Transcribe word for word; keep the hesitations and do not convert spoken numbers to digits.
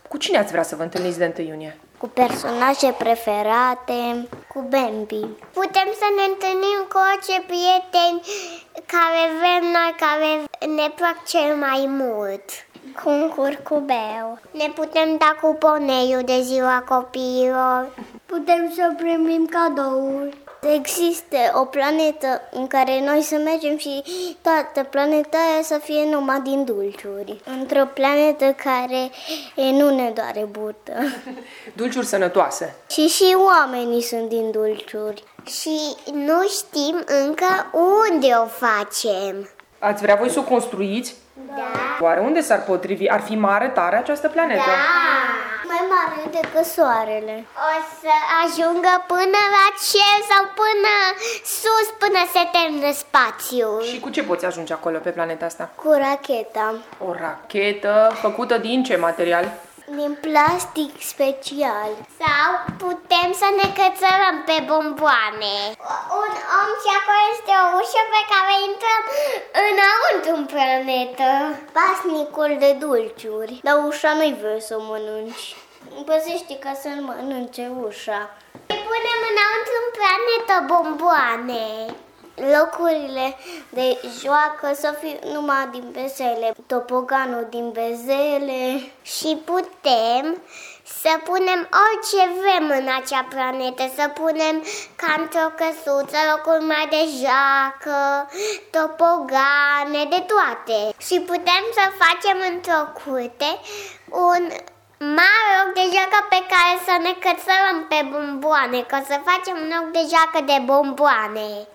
Cu cine ați vrea să vă întâlniți de întâi iunie? Cu personaje preferate, cu Bambi. Putem să ne întâlnim cu orice prieteni care vrem noi, care ne plac cel mai mult. Cu un curcubeu. Ne putem da cu poneiul de ziua copiilor. Putem să primim cadouri. Există o planetă în care noi să mergem și toată planeta aia să fie numai din dulciuri. Într-o planetă care nu ne doare burtă. Dulciuri sănătoase. Și și oamenii sunt din dulciuri. Și nu știm încă unde o facem. Ați vrea voi să o construiți? Da. Oare unde s-ar potrivi? Ar fi mare tare această planetă? Da. Mai mare decât soarele. O să ajungă până la cer sau până sus, până se termină spațiul. Și cu ce poți ajunge acolo pe planeta asta? Cu racheta. O rachetă făcută din ce material? Din plastic special. Sau putem să ne cățărăm pe bomboane. Un om și acolo este o ușă pe care intrăm înăuntru în planetă. Pasnicul de dulciuri. Dar ușa nu-i vrei să o mănânci. Păzește ca să-l mănânce ușa. Punem înăuntru în planetă bomboane. Locurile de joacă să fie numai din bezele, topoganul din bezele și putem să punem orice vrem în acea planetă, să punem ca într-o căsuță locuri mai de joacă, topogane, de toate. Și putem să facem într-o curte un mare loc de joacă pe care să ne cățărăm pe bomboane, că să facem un loc de joacă de bomboane.